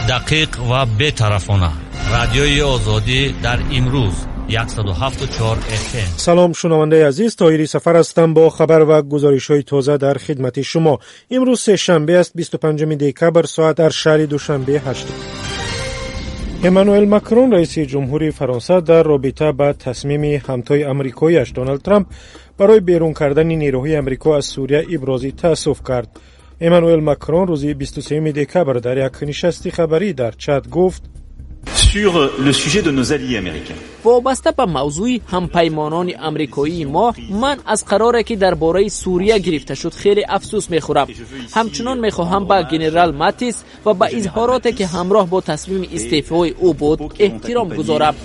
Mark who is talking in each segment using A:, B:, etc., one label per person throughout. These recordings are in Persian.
A: دقیق و بی‌طرفانه. رادیوی آزادی در امروز 107.4 FM.
B: سلام شنونده عزیز، طاهری سفر هستم با خبر و گزارش‌های تازه در خدمت شما. امروز سه شنبه است 25 دکبر، ساعت در شهر دوشنبه 8. امانوئل ماکرون رئیس جمهوری فرانسه در رابطه با تصمیم همتای آمریکایی‌اش دونالد ترامپ برای بیرون کردن نیروهای آمریکا از سوریه ابراز تأسف کرد. امانوئل ماکرون روز 23 دکبر در یک نشست خبری در چاد گفت:
C: sur le sujet de nos alliés américains.
D: وابسته به موضوع همپیمانان آمریکایی ما، من از قراری که درباره سوریه گرفته شد خیلی افسوس میخورم. همچنان میخواهم به ژنرال ماتیس و به اظهاراتی که همراه با تصمیم استعفای او بود احترام گذارم.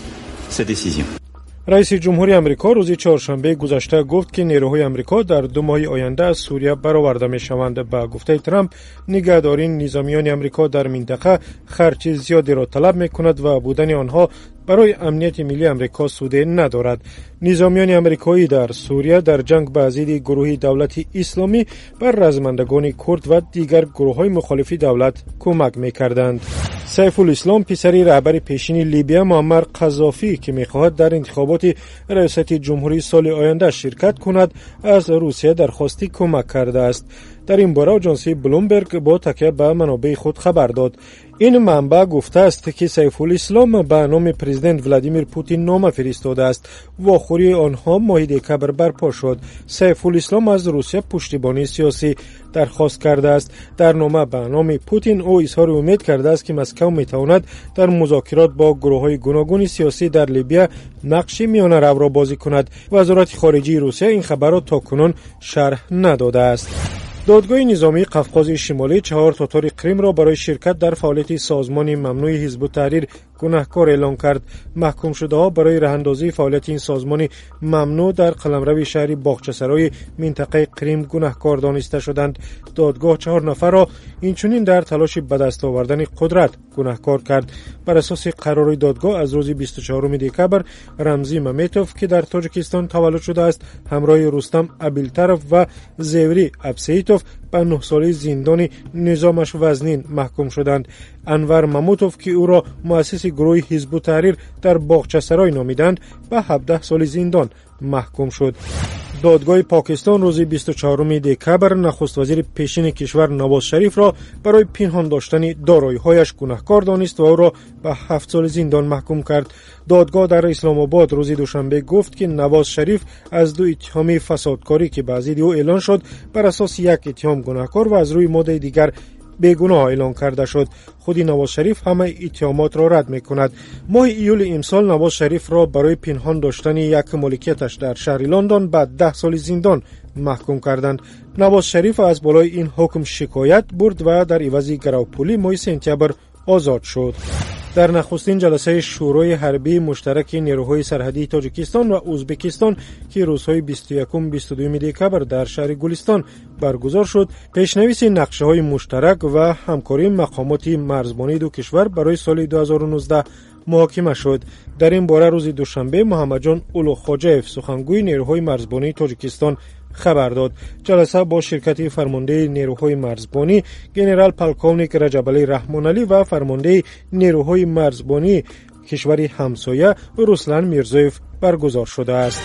B: رئیس جمهوری آمریکا روز چهارشنبه گذشته گفت که نیروهای آمریکا در 2 ماه آینده از سوریه برآورده میشوند. با گفته ترامپ، نگهداری نظامیان آمریکا در منطقه خرج زیادی را طلب میکند و بودن آنها برای امنیت ملی آمریکا سود ندارد. نظامیان آمریکایی در سوریه در جنگ با ضد گروه دولت اسلامی بر رزمندگان کرد و دیگر گروه‌های مخالف دولت کمک می‌کردند. سیف الاسلام پسری رهبر پیشین لیبیا معمر قذافی که می‌خواهد در انتخابات ریاست جمهوری سال آینده شرکت کند، از روسیه درخواستی کمک کرده است. در این باره آژانس بلومبرگ با تکیه به منابع خود خبر داد. این منبع گفته است که سیف الاسلام به نام پرزیدنت ولادیمیر پوتین نامه فرستاده است. واخوری آنها ماه دکبر برپا شد. سیف الاسلام از روسیه پشتیبانی سیاسی درخواست کرده است. در نامه به نام پوتین او اظهار امید کرده است که مسکو میتواند در مذاکرات با گروه‌های گوناگون سیاسی در لیبیا نقش میانه رو را بازی کند. وزارت خارجه روسیه این خبر را تاکنون شرح نداده است. دادگاه نظامی قفقاز شمالی 4 تاتار کریم را برای شرکت در فعالیت سازمان ممنوع حزب التحریر گناهکار اعلام کرد. محکوم شده ها برای راهاندازی فعالیت این سازمان ممنوع در قلمرو شهر باغچه‌سرای منطقه کریم گناهکار دانسته شدند. دادگاه 4 نفر را اینچنین در تلاش به دست آوردن قدرت گناهکار کرد. بر اساس قرار دادگاه از روز 24 دکبر، رمزی ممیتوف که در تاجیکستان تولد شده است همراه رستم ابیلترف و زیوری ابسیتوف به 9 ساله زندان نظامش وزنین محکوم شدند. انور مموتوف که او را مؤسس گروه حزب التحریر در باغچه‌سرای نامیدند به 17 سال زندان محکوم شد. دادگاه پاکستان روز 24 دکبر نخست وزیر پیشین کشور نواز شریف را برای پنهان داشتن دارایی‌هایش گناهکار دانست و او را به 7 سال زندان محکوم کرد. دادگاه در اسلام آباد روز دوشنبه گفت که نواز شریف از 2 اتهام فسادکاری که به ضد او اعلان شد بر اساس یک اتهام گناهکار و از روی ماده دیگر بیگناه اعلان کرده شد. خود نواز شریف همه اتهامات را رد می‌کند. ماه ایول امسال نواز شریف را برای پنهان داشتن یک مالکیتش در شهر لندن به 10 سال زندان محکوم کردند. نواز شریف از بالای این حکم شکایت برد و در عوض گروپولی ماه سپتامبر آزاد شد. در نخستین جلسه شورای حربی مشترک نیروهای سرحدی تاجیکستان و ازبکستان که روزهای 21-22 دکبر در شهر گلستان برگزار شد، پیشنویس نقشه‌های مشترک و همکاری مقامات مرزبانی دو کشور برای سال 2019 محاکمه شد. در این باره روز دوشنبه محمد جان اولوخاجیف سخنگوی نیروهای مرزبانی تاجیکستان خبر داد. جلسه با شرکت فرمانده نیروهای مرزبانی ژنرال پالکونیک رجبعلی رحمانعلی و فرمانده نیروهای مرزبانی کشور همسایه رسلان میرزویف برگزار شده است.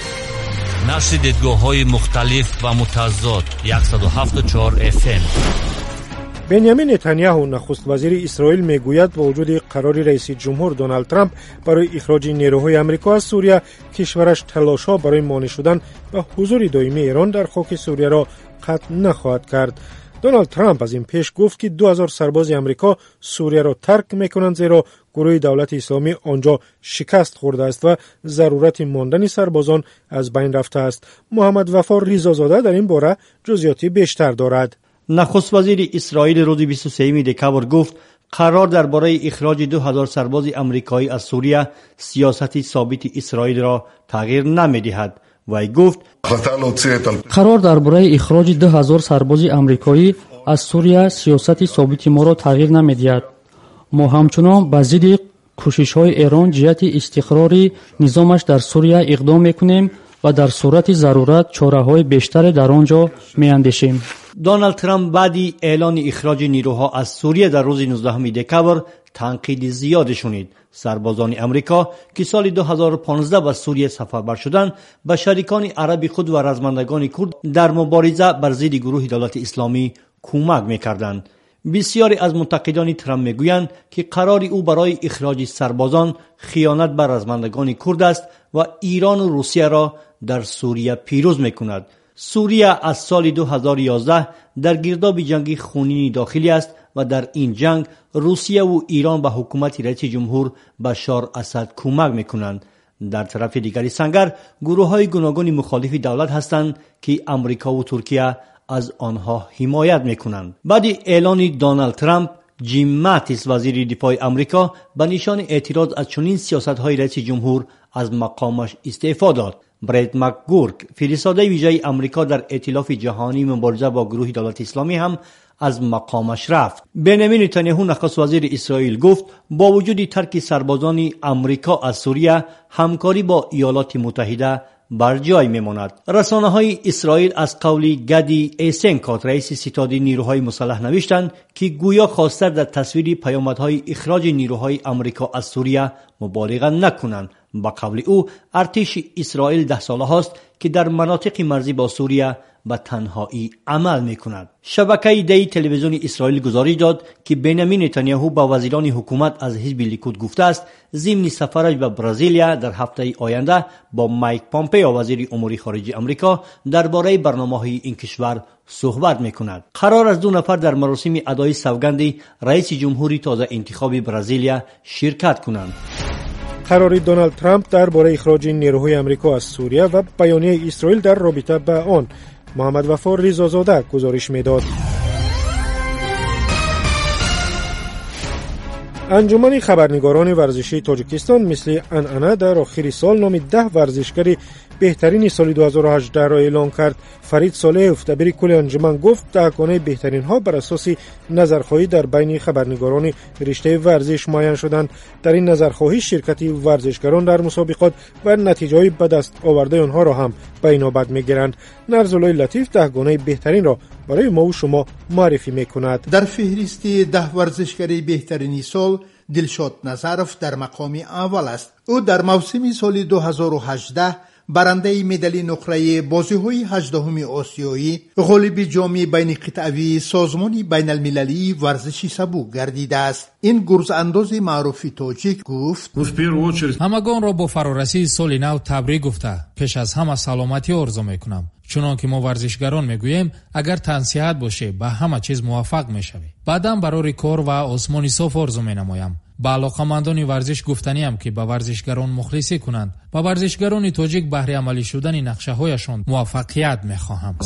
A: نشر دیدگاه‌های مختلف و متضاد 107.4 FM.
B: بنیامین نتانیاهو نخست وزیر اسرائیل میگوید با وجود قرار رئیس جمهور دونالد ترامپ برای اخراج نیروهای آمریکا از سوریه، کشورش تلاش‌ها برای مانع شدن به حضور دائمی ایران در خاک سوریه را قطع نخواهد کرد. دونالد ترامپ از این پیش گفت که 2000 سرباز آمریکا سوریه را ترک میکنند زیرا گروه دولت اسلامی آنجا شکست خورده است و ضرورت ماندن سربازان از بین رفته است. محمد وفا ریزازاده در این باره جزئیاتی بیشتر دارد.
E: نخست وزیر اسرائیل روز 23 دکبر گفت قرار درباره اخراج 2000 سرباز آمریکایی از سوریه سیاست ثابت اسرائیل را تغییر نمی‌دهد. وی گفت
F: قرار درباره اخراج 2000 سرباز آمریکایی از سوریه سیاست ثابت ما را تغییر نمی‌دهد. ما همچنان به ضد کوشش‌های ایران جهت استقرار نظامش در سوریه اقدام می‌کنیم و در صورت ضرورت چاره‌های بیشتری در آنجا می‌اندیشیم.
E: دونالد ترامپ بعدی اعلان اخراج نیروها از سوریه در روز 19 دکامبر تنقید زیاد شنید. سربازان امریکا که سال 2015 به سوریه سفربر شدند به شریکان عربی خود و رزمندگان کرد در مبارزه بر ضد گروه دولت اسلامی کمک می‌کردند. بسیاری از منتقدان ترامپ میگویند که قرار او برای اخراج سربازان خیانت بر رزمندگان کرد است و ایران و روسیه را در سوریه پیروز میکند. سوریه از سال 2011 در گرداب جنگی خونین داخلی است و در این جنگ روسیه و ایران به حکومت رئیس جمهور بشار اسد کمک میکنند. در طرف دیگری سنگر گروه‌های گوناگون مخالف دولت هستند که امریکا و ترکیه از آنها حمایت میکنند. بعد اعلان دونالد ترامپ، جیم ماتیس وزیر دفاع امریکا به نشان اعتراض از چنین سیاست‌های رئیس جمهور از مقامش استعفا داد. براد مکگورک فرستاده ویژه امریکا در ائتلاف جهانی مبارزه با گروه دولت اسلامی هم از مقامش رفت. بنیامین نتانیاهو نخست وزیر اسرائیل گفت با وجود ترک سربازان امریکا از سوریه همکاری با ایالات متحده بر جای میماند. رسانه‌های اسرائیل از قول گدی ایسنکات رئیس ستاد نیروهای مسلح نوشتند که گویا خواستار در تصویر پیامدهای اخراج نیروهای امریکا از سوریه مبالغه نکنند. با قول او ارتش اسرائیل 10 ساله است که در مناطق مرزی با سوریه به تنهایی عمل میکند. شبکه دی تلویزیون اسرائیل گزارش داد که بنیامین نتانیاهو با وزیران حکومت از حزب لیکود گفته است ضمن سفرش به برزیلیا در هفته آینده با مایک پامپئو وزیر امور خارجه آمریکا درباره برنامه‌های این کشور صحبت میکند. قرار است 2 نفر در مراسم ادای سوگند رئیس جمهوری تازه انتخاب برزیلیا شرکت کنند.
B: قرار دونالد ترامپ درباره اخراج نیروهای امریکا از سوریه و بیانیه اسرائیل در رابطه با آن. محمد وفا رضازاده گزارش میداد. انجمن خبرنگاران ورزشی تاجیکستان مثل عنعنه در آخر سال نام 10 ورزشکار بهترین سال 2018 را اعلان کرد. فرید صالح دبیر کل انجمن گفت 10 گانه بهترین ها بر اساس نظرخواهی در بین خبرنگاران رشته ورزش معین شدند. در این نظرخواهی شرکت ورزشکاران در مسابقات و نتیجه های به دست آورده آنها را هم بینابر میگیرند. نرزالای لطیف 10 گانه بهترین را برای ما و شما معرفی میکند.
G: در فهرست 10 ورزشکار بهترین سال دلشاد نظرف در مقام اول است. او در موسم سال 2018 برنده مدال نقره بازی‌های 18 آسیایی، غالب جام بین قطعی سازمان بین المللی ورزش سبک گردیده است. این گرز انداز معروف تاجیک گفت:
H: همگان را با فرارسی سال نو تبریک گفته پیش از همه سلامتی آرزو میکنم. چون که ما ورزشگران میگوییم اگر تن صحت باشه به همه چیز موفق میشوی. بعدم برای کار و آسمانی صاف آرزو مینمایم. با علاقمندان ورزش گفتنیم که به ورزشگران مخلصی کنند. با ورزشگران تاجیک بهره عملی شدن نقشه هایشان موفقیت میخواهم.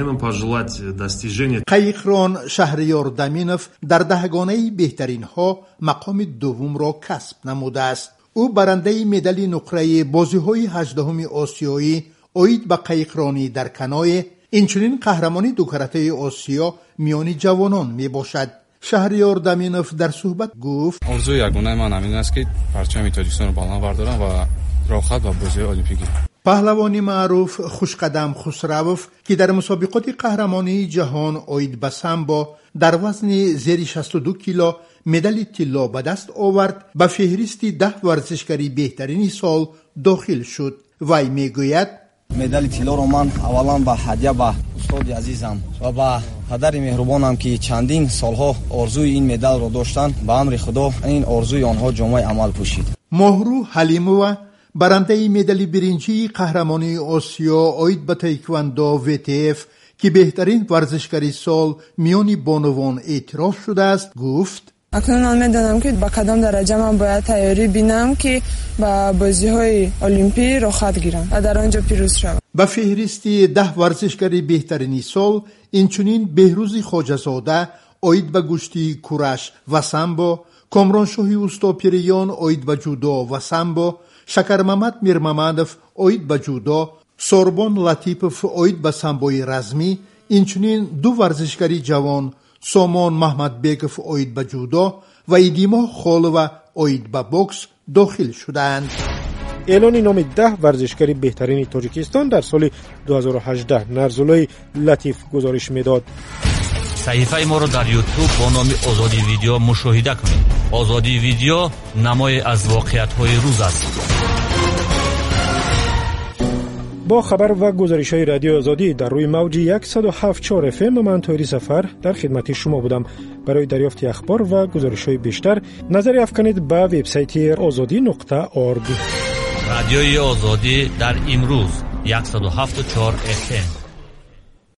G: قایقران شهریار دامینوف در 10 گانه بهترین ها مقام دوم را کسب نموده است. او برنده مدال نقره بازی‌های 18 آسیایی اوید به قایقرانی در کنایه، اینچنین قهرمانی 2 کرته آسیا میان جوانان می باشد. شهریار دامینوف در صحبت گفت:
I: آرزوی یگانه من همین است که پرچم تاجیکستان رو بالا بردارم و راحت به بازی المپیکی.
G: پهلوانی معروف خوشقدم خسروف که در مسابقات قهرمانی جهان اوید به سامبو در وزن زیر 62 کیلو مدال طلا به دست آورد، به فهرست 10 ورزشکاری بهترین سال داخل شد. وی میگوید:
J: مدال طلا رو من اولا با هدیه به استاد عزیزم و با پدر مهربانم که چندین سالها آرزوی این مدال رو داشتن، به امر خدا این آرزوی آنها جامعه عمل پوشید.
G: مهرو حلیمووا برنده مدال برنجی قهرمانی آسیا اوید به تایکواندو WTF که بهترین ورزشکاری سال میان بانوان اعتراف شده است گفت:
K: اکنون من میدانم که با کدام درجه من باید تیاری بینم که با بازی‌های المپی را خط گیرم و در آنجا پیروز شوم.
G: به فهرست 10 ورزشکاری بهترین سال اینچنین بهروز خواجه‌زاده اوید به گشتی کورش و سامبو، کامرانشاهی اوستاپیریان اوید به جودو و سامبو، شکر محمد میرممدوف اوید به جودو، سوربون لطیپوف اوید به سامبوی رزمی، اینچنین 2 ورزشکاری جوان سامان محمد بیگف اوید به جودو و ایدیما خالو اوید به بوکس داخل شدند.
B: اعلان نام 10 ورزشکار بهترین تاجیکستان در سال 2018 نرزولای لطیف گزارش میداد.
A: صحیفه ما رو در یوتیوب با نام آزادی ویدیو مشاهده کنید. آزادی ویدیو نمای از واقعیت‌های روز است.
B: با خبر و گزارش‌های رادیو آزادی در روی موج 107.4 FM من طاهری سفر در خدمت شما بودم. برای دریافت اخبار و گزارش‌های بیشتر نظر افکنید به وبسایت azadi.org.
A: رادیوی آزادی در امروز 107.4 FM.